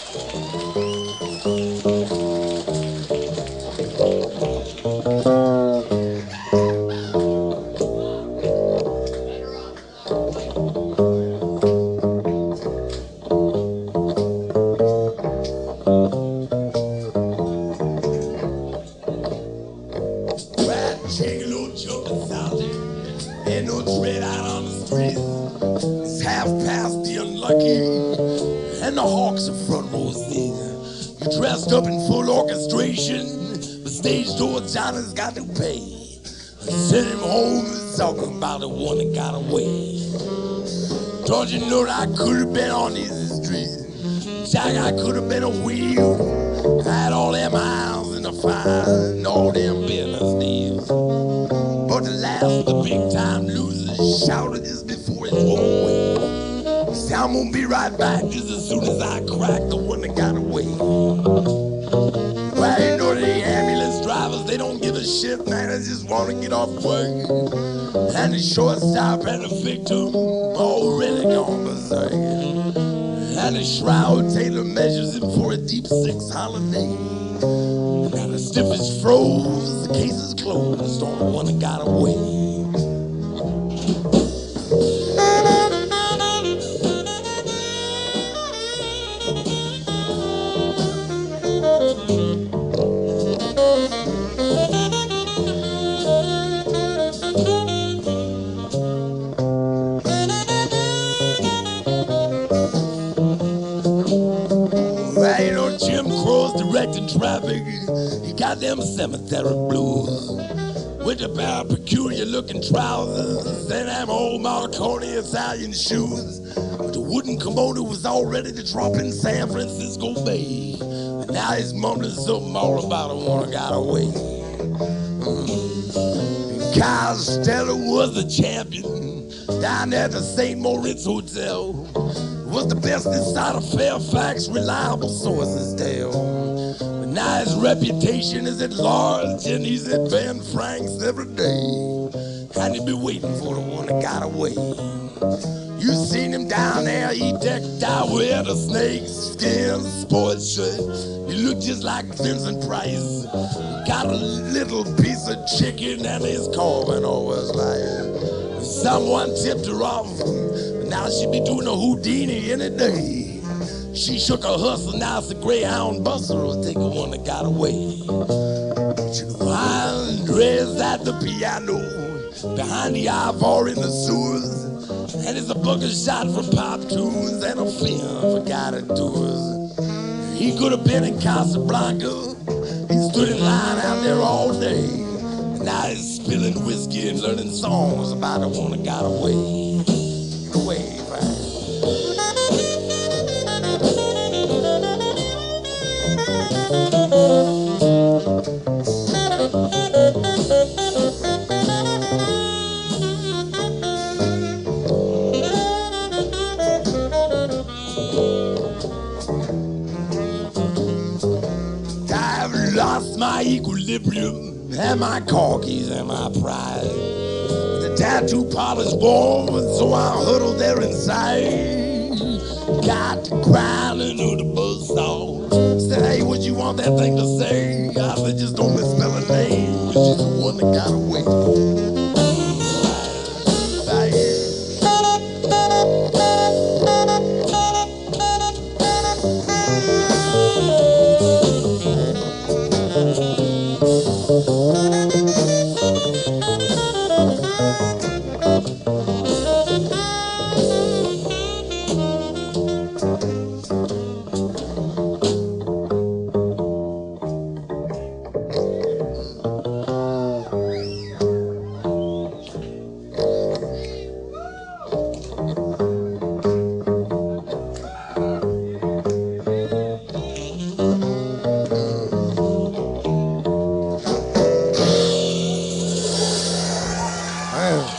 Chicken, no jumping salty. Ain't no dread out on the street. It's half past the unlucky, and the hawks are front row seat. You're dressed up in full orchestration. The stage door Johnny's got to pay. Send him home and talking about the one that got away. Don't you know that I could have been on this street? Jack, I could have been a wheel. I had all them miles in the fire and all them business deals. But the last of the big time losers shouted just before it wore away. Say, I'm gonna be right back just as soon as I crack the one that got away. Well, you know the ambulance drivers, they don't give a shit, man. They just want to get off work. And the shortstop and the victim already gone berserk. And the shroud tailor measures him for a deep six holiday. Now the stiff is froze, the case is closed on the one that got away. Well, you know Jim Crow's directing traffic. He got them cemetery blues with the pair of peculiar looking trousers and them old Marconi Italian shoes. But the wooden kimono was all ready to drop in San Francisco Bay. And now he's mumbling something all about a one that got away. Kyle Stella was the champion down there at the St. Moritz Hotel. Was the best inside of Fairfax, reliable sources tell. But now his reputation is at large, and he's at Ben Frank's every day. And he'll be waiting for the one that got away. You seen him down there, he decked out with a snake skin sports shirt. He looked just like Vincent Price. Got a little piece of chicken and his carving always like. Someone tipped her off. Now she be doing a Houdini any day. She shook her hustle, now it's a Greyhound buster will take the one that got away. But you know, Andre's at the piano, behind the ivory in the sewers. And it's a bucket shot for pop tunes and a film for guided tours. He could have been in Casablanca. He stood in line out there all day. And now he's spilling whiskey and learning songs about the one that got away. Away, right? I've lost my equilibrium and my car keys and my pride. The tattoo parlor's warm, and so I huddle there inside. Got to grind into the buzzsaw. Said, hey, what you want that thing to say? I said, just don't misspell her name, 'cause she's the one that got away. Man.